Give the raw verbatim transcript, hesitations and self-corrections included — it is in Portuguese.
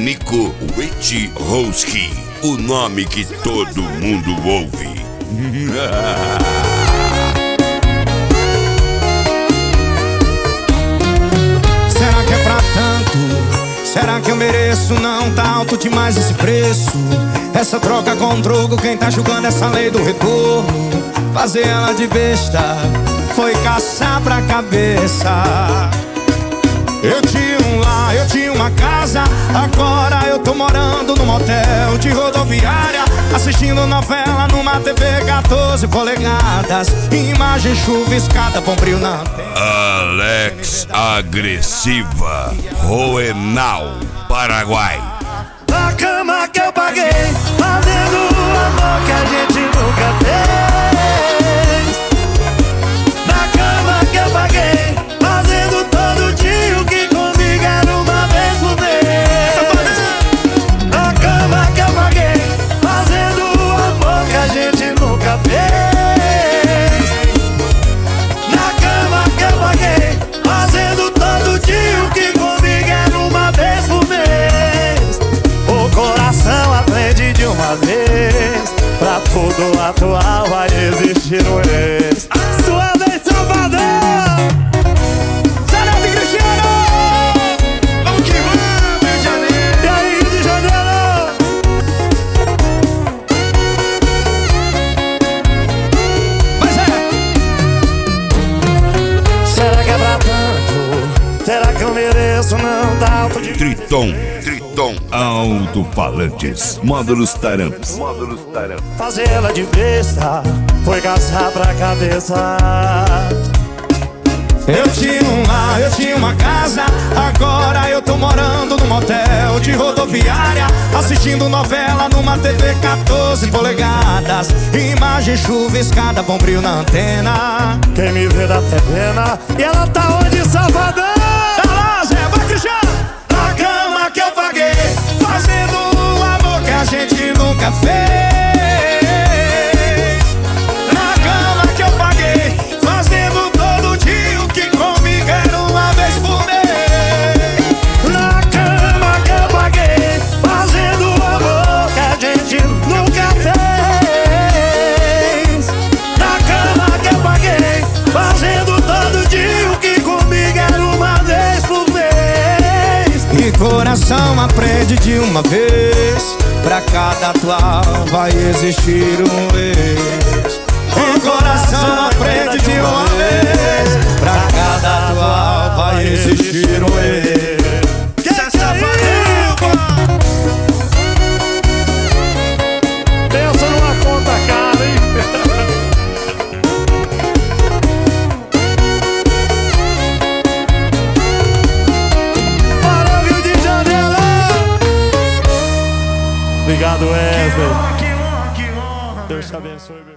Nico Wojciechowski, o nome que todo mundo ouve. Será que é pra tanto? Será que eu mereço? Não tá alto demais esse preço. Essa troca com drogo, quem tá julgando essa lei do retorno? Fazer ela de besta foi caçar pra cabeça. Eu tinha um lar, eu tinha uma casa, agora eu tô morando num motel de rodoviária, assistindo novela numa T V quatorze polegadas, imagem chuviscada, bombril na antena. Alex Agressiva, Roenal, Paraguai. Na cama que eu paguei, fazendo o amor que a gente nunca fez. Na cama que eu paguei, fazendo todo dia o que comigo era uma vez por mês. Na cama que eu paguei, fazendo o amor que a gente nunca fez. Na cama que eu paguei, fazendo todo dia o que comigo era uma vez por mês. O coração aprende de uma vez, pra tudo atual vai existir um ex. Sua vez, Salvador! Sarete e Cristiano! Vamos que vamos, Rio de Janeiro! E aí, Rio de Janeiro? Mas é! Será que é pra tanto? Será que eu mereço? Não tá alto de... Triton, Triton, alto-falantes, módulos taramps, módulos taramps. Fazer ela de besta foi caçar pra cabeça. Eu tinha um lar, eu tinha uma casa, agora eu tô morando num motel de rodoviária, assistindo novela numa T V quatorze polegadas, imagem chuviscada, bombril na antena. Quem me vê dá até pena. E ela tá onde, Salvador? Tá lá, Zé, vai, Cristiano! Na cama que eu paguei, fazendo o amor que a gente nunca fez. Na cama que eu paguei, fazendo todo dia o que comigo era uma vez por mês. Na cama que eu paguei, fazendo o amor que a gente nunca fez. Na cama que eu paguei, fazendo todo dia o que comigo era uma vez por mês. E coração aprende de uma vez, pra cada atual vai existir um ex. E coração aprende de uma vez, pra cada atual vai existir um ex. Que safadinho, pô! Pensa numa conta cara, hein? Para Rio de Janeiro! Obrigado, Wesley. Deus te abençoe.